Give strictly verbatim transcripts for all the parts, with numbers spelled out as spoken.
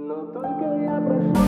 Но только я прошу.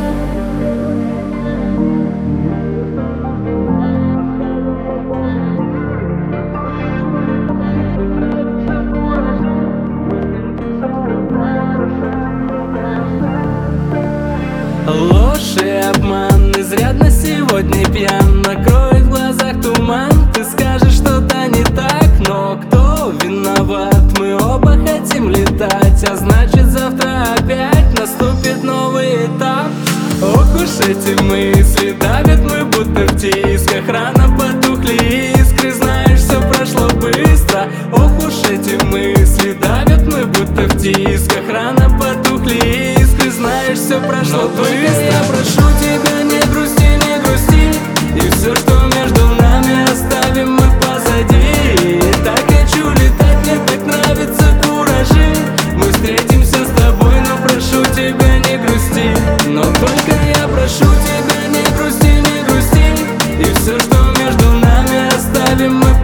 Ложь и обман, изрядно сегодня пьян. Накроет в глазах туман, ты скажешь, что-то не так. Но кто виноват? Мы оба хотим летать, а значит завтра опять наступит новый этап. Ох уж эти мысли давят, мы будто в тисках. Рано потухли искры, знаешь, все прошло быстро. Ох уж эти мысли давят, мы будто в тисках. Рано потухли искры, знаешь, все прошло быстро. Я прошу тебя, не грусти, не грусти, и все, что между нами, оставим мы позади. Так хочу летать, мне так нравятся куражи. Мы встретимся с тобой, но прошу тебя, не грусти. Но только я прошу тебя, не грусти, не грусти, и все, что между нами, оставим мы